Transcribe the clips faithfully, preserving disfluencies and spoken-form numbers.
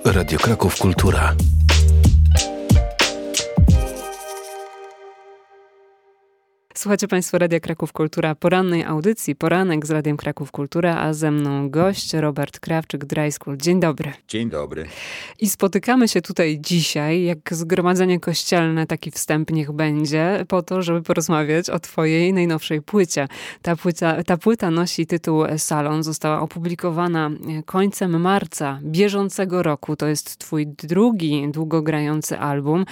Radio Kraków Kultura. Słuchacie Państwo Radia Kraków Kultura, porannej audycji, poranek z Radiem Kraków Kultura, a ze mną gość Robert Krawczyk, Dry School. Dzień dobry. Dzień dobry. I spotykamy się tutaj dzisiaj, jak zgromadzenie kościelne, taki wstęp niech będzie, po to, żeby porozmawiać o twojej najnowszej płycie. Ta płyta, ta płyta nosi tytuł Salon, została opublikowana końcem marca bieżącego roku. To jest twój drugi długogrający album.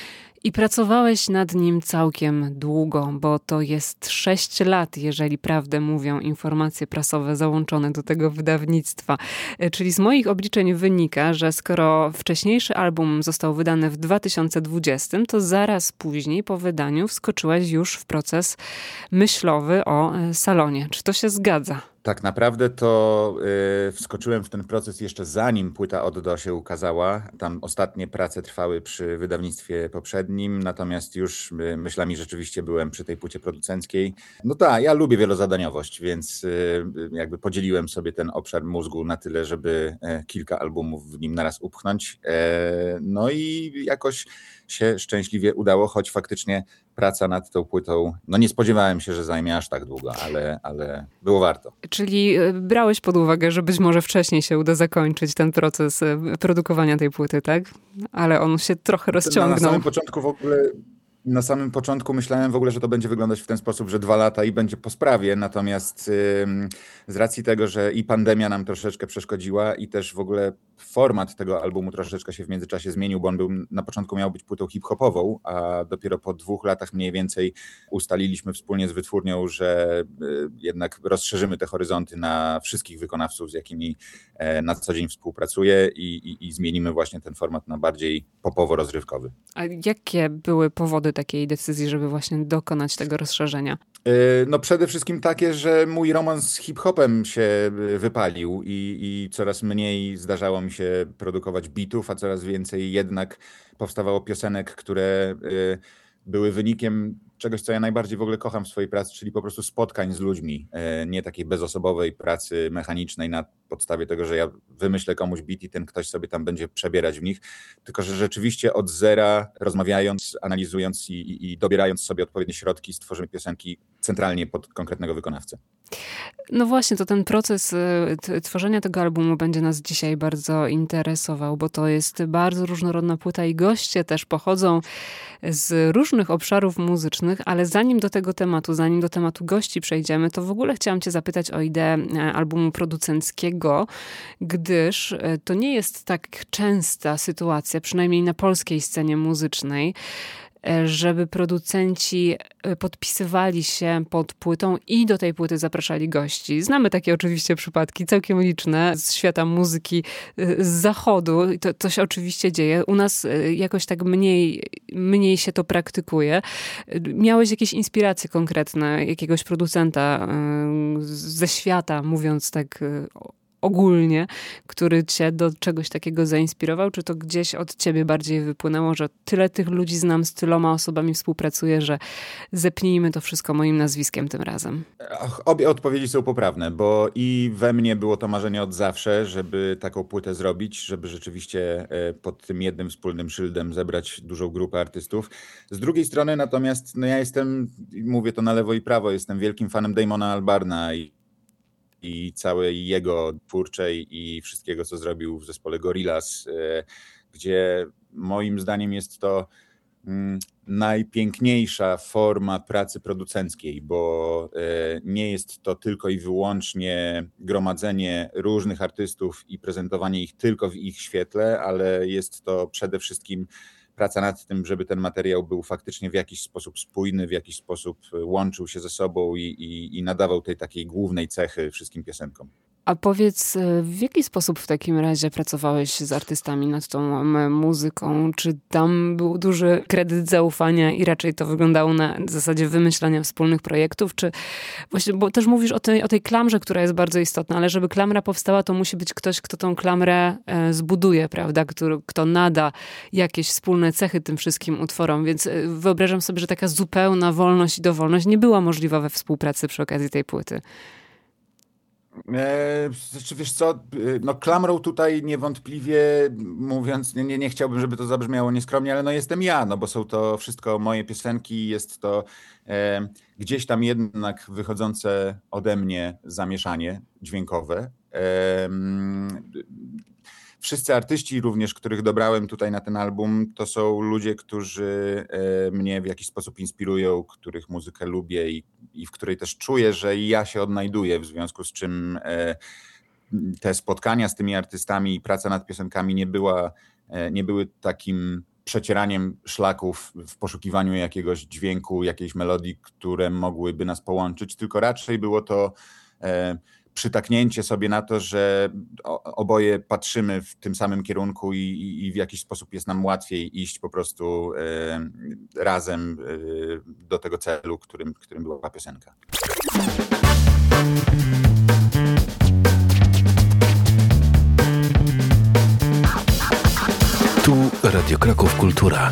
I pracowałeś nad nim całkiem długo, bo to jest sześć lat, jeżeli prawdę mówią informacje prasowe załączone do tego wydawnictwa. Czyli z moich obliczeń wynika, że skoro wcześniejszy album został wydany w dwa tysiące dwudziestym, to zaraz później po wydaniu wskoczyłeś już w proces myślowy o Salonie. Czy to się zgadza? Tak naprawdę to yy, wskoczyłem w ten proces jeszcze zanim płyta Od Do się ukazała. Tam ostatnie prace trwały przy wydawnictwie poprzednim, natomiast już yy, myślami rzeczywiście byłem przy tej płycie producenckiej. No tak, ja lubię wielozadaniowość, więc yy, jakby podzieliłem sobie ten obszar mózgu na tyle, żeby yy, kilka albumów w nim naraz upchnąć. Yy, no i jakoś się szczęśliwie udało, choć faktycznie praca nad tą płytą, no nie spodziewałem się, że zajmie aż tak długo, ale, ale było warto. Czyli brałeś pod uwagę, że być może wcześniej się uda zakończyć ten proces produkowania tej płyty, tak? Ale on się trochę rozciągnął. Na samym początku w ogóle... Na samym początku myślałem w ogóle, że to będzie wyglądać w ten sposób, że dwa lata i będzie po sprawie, natomiast yy, z racji tego, że i pandemia nam troszeczkę przeszkodziła i też w ogóle format tego albumu troszeczkę się w międzyczasie zmienił, bo on był, na początku miał być płytą hip-hopową, a dopiero po dwóch latach mniej więcej ustaliliśmy wspólnie z wytwórnią, że yy, jednak rozszerzymy te horyzonty na wszystkich wykonawców, z jakimi yy, na co dzień współpracuję i, i, i zmienimy właśnie ten format na bardziej popowo-rozrywkowy. A jakie były powody takiej decyzji, żeby właśnie dokonać tego rozszerzenia? No przede wszystkim takie, że mój romans z hip-hopem się wypalił i, i coraz mniej zdarzało mi się produkować bitów, a coraz więcej jednak powstawało piosenek, które były wynikiem czegoś, co ja najbardziej w ogóle kocham w swojej pracy, czyli po prostu spotkań z ludźmi, nie takiej bezosobowej pracy mechanicznej na podstawie tego, że ja wymyślę komuś beat i ten ktoś sobie tam będzie przebierać w nich, tylko że rzeczywiście od zera, rozmawiając, analizując i, i, i dobierając sobie odpowiednie środki, stworzymy piosenki centralnie pod konkretnego wykonawcę. No właśnie, to ten proces t- tworzenia tego albumu będzie nas dzisiaj bardzo interesował, bo to jest bardzo różnorodna płyta i goście też pochodzą z różnych obszarów muzycznych, ale zanim do tego tematu, zanim do tematu gości przejdziemy, to w ogóle chciałam cię zapytać o ideę albumu producenckiego, gdyż to nie jest tak częsta sytuacja, przynajmniej na polskiej scenie muzycznej, żeby producenci podpisywali się pod płytą i do tej płyty zapraszali gości. Znamy takie oczywiście przypadki, całkiem liczne, z świata muzyki z zachodu. To, to się oczywiście dzieje. U nas jakoś tak mniej, mniej się to praktykuje. Miałeś jakieś inspiracje konkretne jakiegoś producenta ze świata, mówiąc tak ogólnie, który cię do czegoś takiego zainspirował? Czy to gdzieś od ciebie bardziej wypłynęło, że tyle tych ludzi znam, z tyloma osobami współpracuję, że zepnijmy to wszystko moim nazwiskiem tym razem? Ach, obie odpowiedzi są poprawne, bo i we mnie było to marzenie od zawsze, żeby taką płytę zrobić, żeby rzeczywiście pod tym jednym wspólnym szyldem zebrać dużą grupę artystów. Z drugiej strony natomiast no ja jestem, mówię to na lewo i prawo, jestem wielkim fanem Damona Albarna i i całej jego twórczej i wszystkiego, co zrobił w zespole Gorillaz, gdzie moim zdaniem jest to najpiękniejsza forma pracy producenckiej, bo nie jest to tylko i wyłącznie gromadzenie różnych artystów i prezentowanie ich tylko w ich świetle, ale jest to przede wszystkim praca nad tym, żeby ten materiał był faktycznie w jakiś sposób spójny, w jakiś sposób łączył się ze sobą i, i, i nadawał tej takiej głównej cechy wszystkim piosenkom. A powiedz, w jaki sposób w takim razie pracowałeś z artystami nad tą muzyką? Czy tam był duży kredyt zaufania i raczej to wyglądało na zasadzie wymyślania wspólnych projektów? Czy właśnie, bo też mówisz o tej, o tej klamrze, która jest bardzo istotna, ale żeby klamra powstała, to musi być ktoś, kto tą klamrę zbuduje, prawda? Kto, kto nada jakieś wspólne cechy tym wszystkim utworom. Więc wyobrażam sobie, że taka zupełna wolność i dowolność nie była możliwa we współpracy przy okazji tej płyty. E, znaczy, wiesz co, e, no klamrą tutaj niewątpliwie, mówiąc, nie, nie, nie chciałbym, żeby to zabrzmiało nieskromnie, ale no jestem ja, no bo są to wszystko moje piosenki, jest to e, gdzieś tam jednak wychodzące ode mnie zamieszanie dźwiękowe. E, mm, Wszyscy artyści również, których dobrałem tutaj na ten album, to są ludzie, którzy e, mnie w jakiś sposób inspirują, których muzykę lubię i, i w której też czuję, że ja się odnajduję, w związku z czym e, te spotkania z tymi artystami i praca nad piosenkami nie była, e, nie były takim przecieraniem szlaków w poszukiwaniu jakiegoś dźwięku, jakiejś melodii, które mogłyby nas połączyć, tylko raczej było to e, przytaknięcie sobie na to, że oboje patrzymy w tym samym kierunku i, i, i w jakiś sposób jest nam łatwiej iść po prostu e, razem e, do tego celu, którym, którym była piosenka. Tu Radio Kraków Kultura.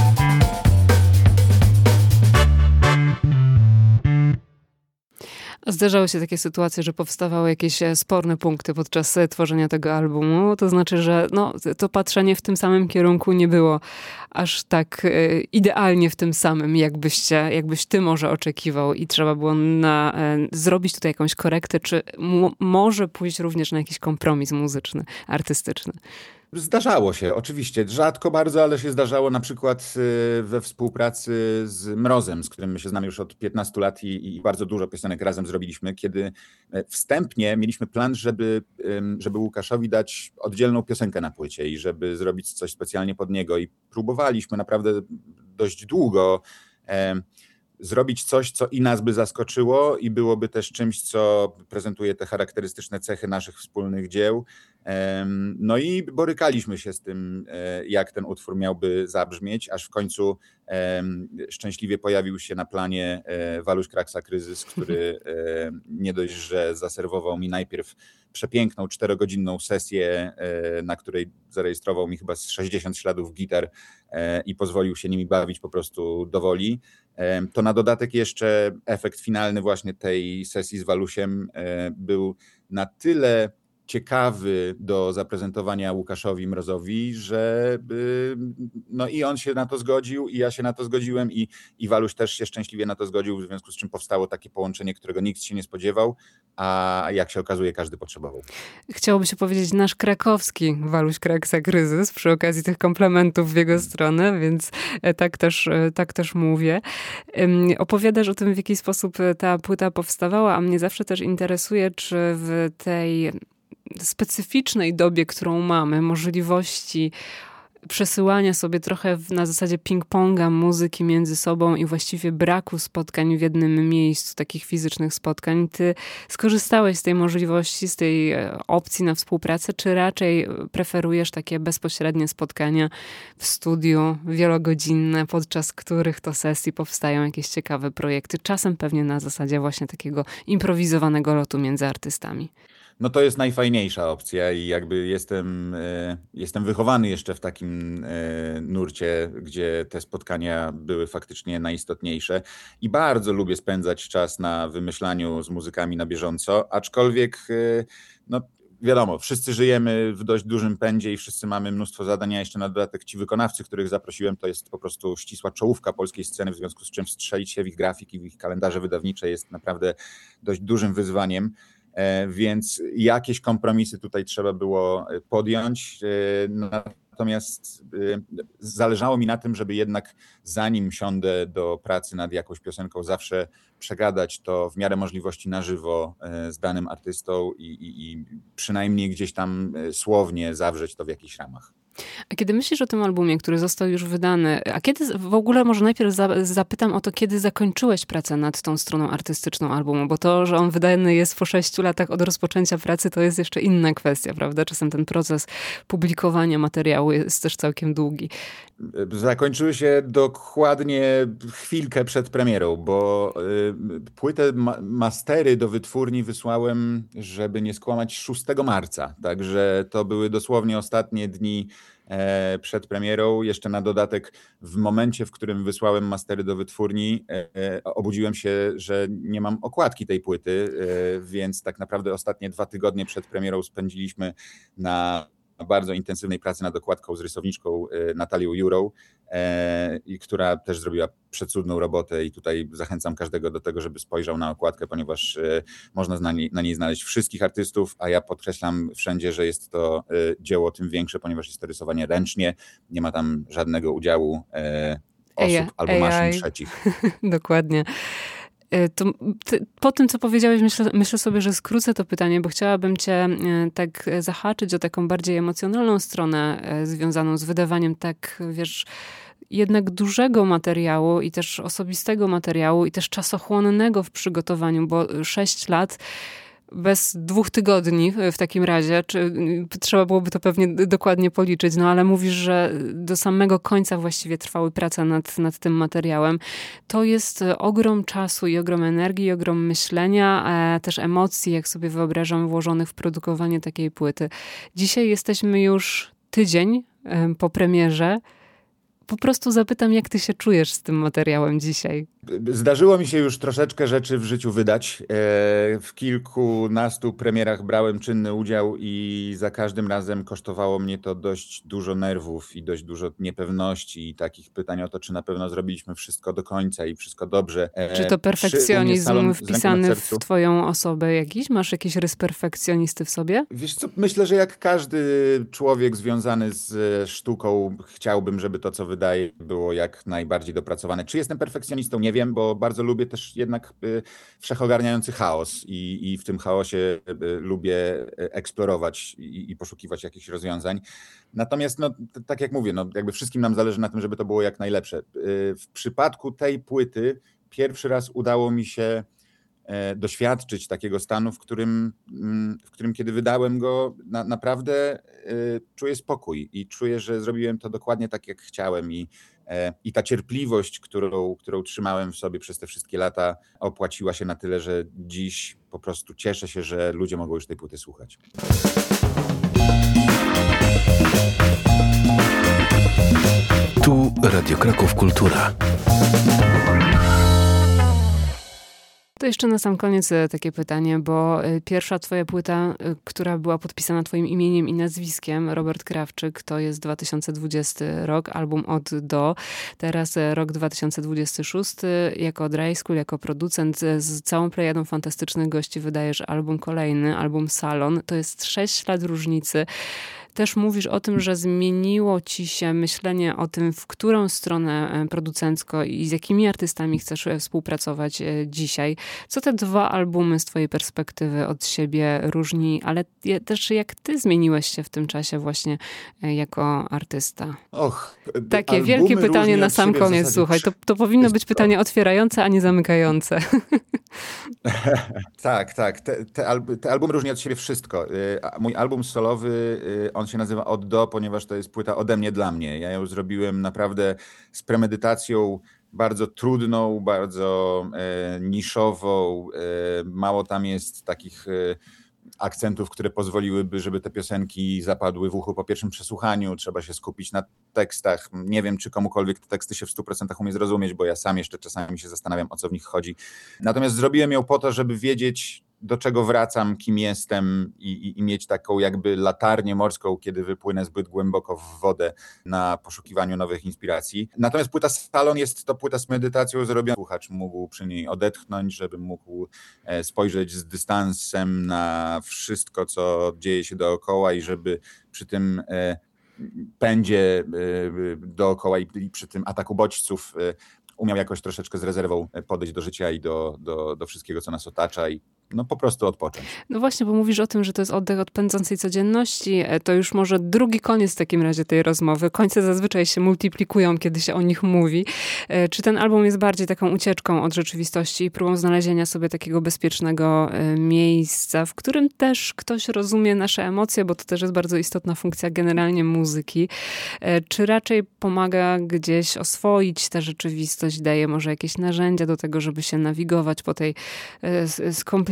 Zdarzały się takie sytuacje, że powstawały jakieś sporne punkty podczas tworzenia tego albumu. To znaczy, że no, to patrzenie w tym samym kierunku nie było aż tak e, idealnie w tym samym, jakbyście, jakbyś ty może oczekiwał i trzeba było na, e, zrobić tutaj jakąś korektę, czy m- może pójść również na jakiś kompromis muzyczny, artystyczny. Zdarzało się, oczywiście. Rzadko bardzo, ale się zdarzało na przykład y, we współpracy z Mrozem, z którym my się znamy już od piętnastu lat i, i bardzo dużo piosenek razem zrobiliśmy, kiedy e, wstępnie mieliśmy plan, żeby, ym, żeby Łukaszowi dać oddzielną piosenkę na płycie i żeby zrobić coś specjalnie pod niego. I próbowaliśmy naprawdę dość długo em, zrobić coś, co i nas by zaskoczyło i byłoby też czymś, co prezentuje te charakterystyczne cechy naszych wspólnych dzieł. Em, No i borykaliśmy się z tym, e, jak ten utwór miałby zabrzmieć, aż w końcu em, szczęśliwie pojawił się na planie e, Waluś Kraksa Kryzys, który e, nie dość, że zaserwował mi najpierw przepiękną czterogodzinną sesję, e, na której zarejestrował mi chyba z sześćdziesiąt śladów gitar e, i pozwolił się nimi bawić po prostu do woli. E, To na dodatek jeszcze efekt finalny właśnie tej sesji z Walusiem e, był na tyle ciekawy do zaprezentowania Łukaszowi Mrozowi, że y, no i on się na to zgodził i ja się na to zgodziłem i, i Waluś też się szczęśliwie na to zgodził, w związku z czym powstało takie połączenie, którego nikt się nie spodziewał, a jak się okazuje każdy potrzebował. Chciałoby się powiedzieć nasz krakowski Waluś Kraksa Kryzys przy okazji tych komplementów w jego stronę, więc e, tak też, e, tak też mówię. Ym, Opowiadasz o tym, w jaki sposób ta płyta powstawała, a mnie zawsze też interesuje, czy w tej specyficznej dobie, którą mamy, możliwości przesyłania sobie trochę w, na zasadzie ping-ponga muzyki między sobą i właściwie braku spotkań w jednym miejscu, takich fizycznych spotkań. Ty skorzystałeś z tej możliwości, z tej opcji na współpracę, czy raczej preferujesz takie bezpośrednie spotkania w studiu, wielogodzinne, podczas których to sesji powstają jakieś ciekawe projekty, czasem pewnie na zasadzie właśnie takiego improwizowanego lotu między artystami? No to jest najfajniejsza opcja i jakby jestem, e, jestem wychowany jeszcze w takim e, nurcie, gdzie te spotkania były faktycznie najistotniejsze i bardzo lubię spędzać czas na wymyślaniu z muzykami na bieżąco, aczkolwiek e, no wiadomo, wszyscy żyjemy w dość dużym pędzie i wszyscy mamy mnóstwo zadań, a jeszcze na dodatek ci wykonawcy, których zaprosiłem, to jest po prostu ścisła czołówka polskiej sceny, w związku z czym wstrzelić się w ich grafiki, w ich kalendarze wydawnicze jest naprawdę dość dużym wyzwaniem. Więc jakieś kompromisy tutaj trzeba było podjąć. Natomiast zależało mi na tym, żeby jednak zanim siądę do pracy nad jakąś piosenką, zawsze przegadać to w miarę możliwości na żywo z danym artystą i, i, i przynajmniej gdzieś tam słownie zawrzeć to w jakichś ramach. A kiedy myślisz o tym albumie, który został już wydany, a kiedy, w ogóle może najpierw za, zapytam o to, kiedy zakończyłeś pracę nad tą stroną artystyczną albumu, bo to, że on wydany jest po sześciu latach od rozpoczęcia pracy, to jest jeszcze inna kwestia, prawda? Czasem ten proces publikowania materiału jest też całkiem długi. Zakończyły się dokładnie chwilkę przed premierą, bo płytę mastery do wytwórni wysłałem, żeby nie skłamać, szóstego marca. Także to były dosłownie ostatnie dni e, przed premierą. Jeszcze na dodatek w momencie, w którym wysłałem mastery do wytwórni, e, obudziłem się, że nie mam okładki tej płyty, e, więc tak naprawdę ostatnie dwa tygodnie przed premierą spędziliśmy na bardzo intensywnej pracy nad okładką z rysowniczką Natalią Jurą, e, i która też zrobiła przecudną robotę i tutaj zachęcam każdego do tego, żeby spojrzał na okładkę, ponieważ e, można na niej, na niej znaleźć wszystkich artystów, a ja podkreślam wszędzie, że jest to e, dzieło tym większe, ponieważ jest to rysowanie ręcznie, nie ma tam żadnego udziału e, osób A I, albo maszyn A I. trzecich. Dokładnie. To, ty, po tym, co powiedziałeś, myślę, myślę sobie, że skrócę to pytanie, bo chciałabym cię tak zahaczyć o taką bardziej emocjonalną stronę związaną z wydawaniem tak, wiesz, jednak dużego materiału i też osobistego materiału i też czasochłonnego w przygotowaniu, bo sześć lat bez dwóch tygodni w takim razie, czy trzeba byłoby to pewnie dokładnie policzyć, no ale mówisz, że do samego końca właściwie trwały prace nad, nad tym materiałem. To jest ogrom czasu i ogrom energii, i ogrom myślenia, a też emocji, jak sobie wyobrażam, włożonych w produkowanie takiej płyty. Dzisiaj jesteśmy już tydzień po premierze. Po prostu zapytam, jak ty się czujesz z tym materiałem dzisiaj? Zdarzyło mi się już troszeczkę rzeczy w życiu wydać. W kilkunastu premierach brałem czynny udział i za każdym razem kosztowało mnie to dość dużo nerwów i dość dużo niepewności i takich pytań o to, czy na pewno zrobiliśmy wszystko do końca i wszystko dobrze. Czy to perfekcjonizm Salon, wpisany w twoją osobę jakiś? Masz jakiś rys perfekcjonisty w sobie? Wiesz co, myślę, że jak każdy człowiek związany z sztuką, chciałbym, żeby to, co wydaje, było jak najbardziej dopracowane. Czy jestem perfekcjonistą? Nie wiem, bo bardzo lubię też jednak wszechogarniający chaos i, i w tym chaosie lubię eksplorować i, i poszukiwać jakichś rozwiązań. Natomiast, no, tak jak mówię, no, jakby wszystkim nam zależy na tym, żeby to było jak najlepsze. W przypadku tej płyty pierwszy raz udało mi się doświadczyć takiego stanu, w którym, w którym kiedy wydałem go, na, naprawdę czuję spokój i czuję, że zrobiłem to dokładnie tak, jak chciałem i, i ta cierpliwość, którą, którą trzymałem w sobie przez te wszystkie lata, opłaciła się na tyle, że dziś po prostu cieszę się, że ludzie mogą już tej płyty słuchać. Tu Radio Kraków Kultura. To jeszcze na sam koniec takie pytanie, bo pierwsza twoja płyta, która była podpisana twoim imieniem i nazwiskiem, Robert Krawczyk, to jest dwa tysiące dwudziesty rok, album Od do. Teraz rok dwa tysiące dwudziesty szósty, jako Dry School, jako producent z całą plejadą fantastycznych gości wydajesz album kolejny, album Salon. To jest sześć lat różnicy. Też mówisz o tym, że zmieniło ci się myślenie o tym, w którą stronę producencko i z jakimi artystami chcesz współpracować dzisiaj. Co te dwa albumy z twojej perspektywy od siebie różni, ale też jak ty zmieniłeś się w tym czasie właśnie jako artysta? Och, takie wielkie pytanie na sam koniec, słuchaj. To, to powinno być pytanie otwierające, a nie zamykające. Tak, tak. Te, te, alb- te albumy różnią od siebie wszystko. Mój album solowy, on się nazywa Od do, ponieważ to jest płyta ode mnie dla mnie. Ja ją zrobiłem naprawdę z premedytacją bardzo trudną, bardzo e, niszową. E, mało tam jest takich e, akcentów, które pozwoliłyby, żeby te piosenki zapadły w uchu po pierwszym przesłuchaniu. Trzeba się skupić na tekstach. Nie wiem, czy komukolwiek te teksty się w stu procentach umie zrozumieć, bo ja sam jeszcze czasami się zastanawiam, o co w nich chodzi. Natomiast zrobiłem ją po to, żeby wiedzieć, do czego wracam, kim jestem i, i, i mieć taką jakby latarnię morską, kiedy wypłynę zbyt głęboko w wodę na poszukiwaniu nowych inspiracji. Natomiast płyta Salon jest to płyta z medytacją zrobiona. Słuchacz mógł przy niej odetchnąć, żeby mógł spojrzeć z dystansem na wszystko, co dzieje się dookoła i żeby przy tym pędzie dookoła i przy tym ataku bodźców umiał jakoś troszeczkę z rezerwą podejść do życia i do, do, do wszystkiego, co nas otacza i no po prostu odpocząć. No właśnie, bo mówisz o tym, że to jest oddech od pędzącej codzienności. To już może drugi koniec w takim razie tej rozmowy. Końce zazwyczaj się multiplikują, kiedy się o nich mówi. Czy ten album jest bardziej taką ucieczką od rzeczywistości i próbą znalezienia sobie takiego bezpiecznego miejsca, w którym też ktoś rozumie nasze emocje, bo to też jest bardzo istotna funkcja generalnie muzyki. Czy raczej pomaga gdzieś oswoić tę rzeczywistość, daje może jakieś narzędzia do tego, żeby się nawigować po tej skomplikowanej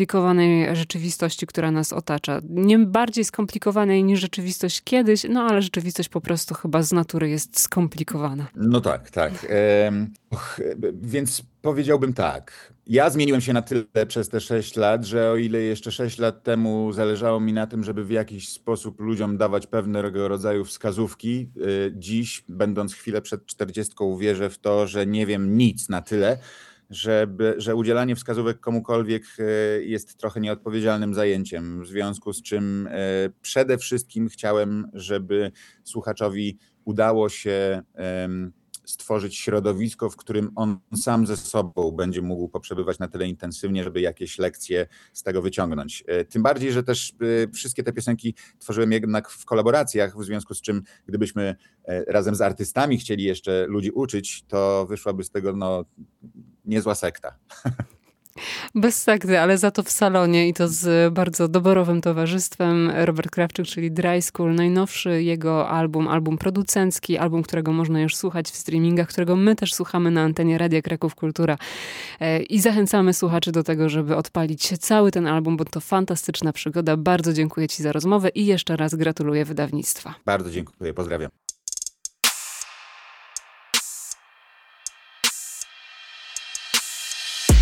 skomplikowanej rzeczywistości, która nas otacza. Nie bardziej skomplikowanej niż rzeczywistość kiedyś, no ale rzeczywistość po prostu chyba z natury jest skomplikowana. No tak, tak. Ehm, och, więc powiedziałbym tak. Ja zmieniłem się na tyle przez te sześć lat, że o ile jeszcze sześć lat temu zależało mi na tym, żeby w jakiś sposób ludziom dawać pewnego rodzaju wskazówki, y, dziś, będąc chwilę przed czterdziestką, wierzę w to, że nie wiem nic na tyle, żeby, że udzielanie wskazówek komukolwiek y, jest trochę nieodpowiedzialnym zajęciem, w związku z czym y, przede wszystkim chciałem, żeby słuchaczowi udało się y, stworzyć środowisko, w którym on sam ze sobą będzie mógł poprzebywać na tyle intensywnie, żeby jakieś lekcje z tego wyciągnąć. Tym bardziej, że też wszystkie te piosenki tworzyłem jednak w kolaboracjach, w związku z czym gdybyśmy razem z artystami chcieli jeszcze ludzi uczyć, to wyszłaby z tego no, niezła sekta. Bez sekty, ale za to w salonie i to z bardzo doborowym towarzystwem. Robert Krawczyk, czyli Dry School, najnowszy jego album, album producencki, album, którego można już słuchać w streamingach, którego my też słuchamy na antenie Radia Kraków Kultura. I zachęcamy słuchaczy do tego, żeby odpalić cały ten album, bo to fantastyczna przygoda. Bardzo dziękuję Ci za rozmowę i jeszcze raz gratuluję wydawnictwa. Bardzo dziękuję, pozdrawiam.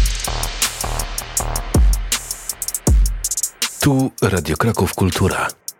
Tu Radio Kraków Kultura.